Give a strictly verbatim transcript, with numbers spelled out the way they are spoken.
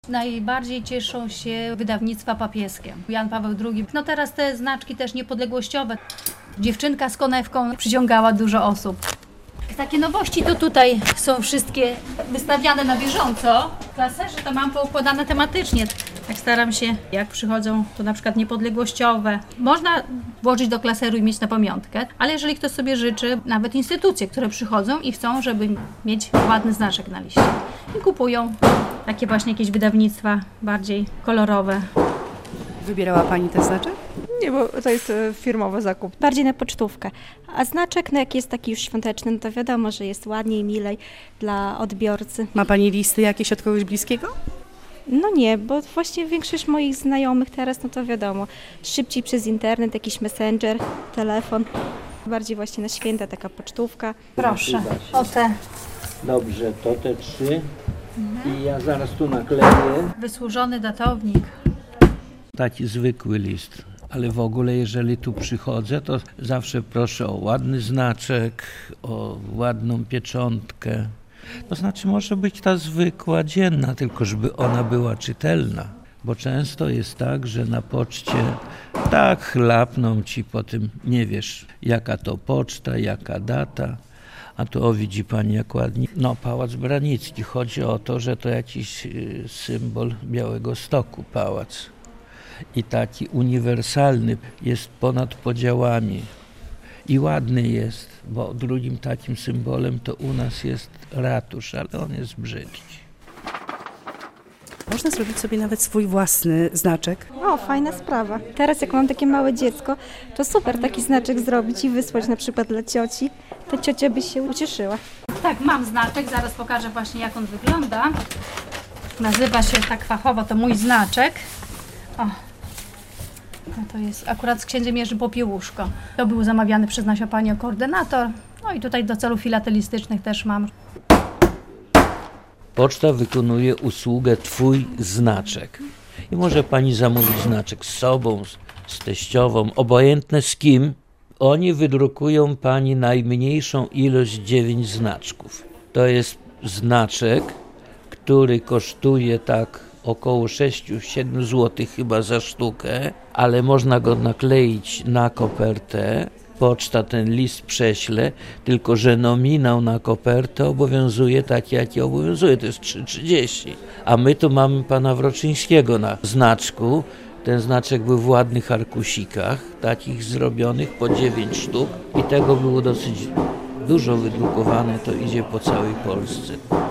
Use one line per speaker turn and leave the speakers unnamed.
Najbardziej cieszą się wydawnictwa papieskie. Jan Paweł drugi. No teraz te znaczki też niepodległościowe. Dziewczynka z konewką przyciągała dużo osób. Takie nowości to tutaj są wszystkie wystawiane na bieżąco. W klaserze to mam poukładane tematycznie. Tak staram się, jak przychodzą, to na przykład niepodległościowe. Można włożyć do klaseru i mieć na pamiątkę, ale jeżeli ktoś sobie życzy, nawet instytucje, które przychodzą i chcą, żeby mieć ładny znaczek na liście. I kupują takie właśnie jakieś wydawnictwa bardziej kolorowe.
Wybierała Pani ten znaczek?
Nie, bo to jest firmowy zakup.
Bardziej na pocztówkę. A znaczek, no jak jest taki już świąteczny, no to wiadomo, że jest ładniej, milej dla odbiorcy.
Ma Pani listy jakieś od kogoś bliskiego?
No nie, bo właśnie większość moich znajomych teraz, no to wiadomo, szybciej przez internet, jakiś messenger, telefon. Bardziej właśnie na święta taka pocztówka.
Proszę, o te.
Dobrze, to te trzy. I ja zaraz tu nakleję.
Wysłużony datownik.
Taki zwykły list. Ale w ogóle, jeżeli tu przychodzę, to zawsze proszę o ładny znaczek, o ładną pieczątkę. To znaczy może być ta zwykła, dzienna, tylko żeby ona była czytelna. Bo często jest tak, że na poczcie tak chlapną ci po tym, nie wiesz jaka to poczta, jaka data. A tu o, widzi Pani jak ładnie. No, Pałac Branicki. Chodzi o to, że to jakiś y, symbol Białegostoku pałac. I taki uniwersalny, jest ponad podziałami. I ładny jest, bo drugim takim symbolem to u nas jest ratusz, ale on jest brzydki.
Można zrobić sobie nawet swój własny znaczek.
O, fajna sprawa. Teraz jak mam takie małe dziecko, to super taki znaczek zrobić i wysłać na przykład dla cioci. To ciocia by się ucieszyła.
Tak, mam znaczek, zaraz pokażę właśnie jak on wygląda. Nazywa się tak fachowo, to mój znaczek. O, no to jest akurat z księdzem Jerzy Popiełuszko. To był zamawiany przez naszą panią koordynator. No i tutaj do celów filatelistycznych też mam.
Poczta wykonuje usługę Twój znaczek. I może Pani zamówić znaczek z sobą, z teściową, obojętne z kim. Oni wydrukują Pani najmniejszą ilość dziewięć znaczków. To jest znaczek, który kosztuje tak około sześć siedem złotych chyba za sztukę, ale można go nakleić na kopertę. Poczta ten list prześle, tylko że nominał na kopertę obowiązuje taki, jaki obowiązuje, to jest trzy trzydzieści. A my tu mamy pana Wroczyńskiego na znaczku. Ten znaczek był w ładnych arkusikach, takich zrobionych po dziewięć sztuk i tego było dosyć dużo wydrukowane, to idzie po całej Polsce.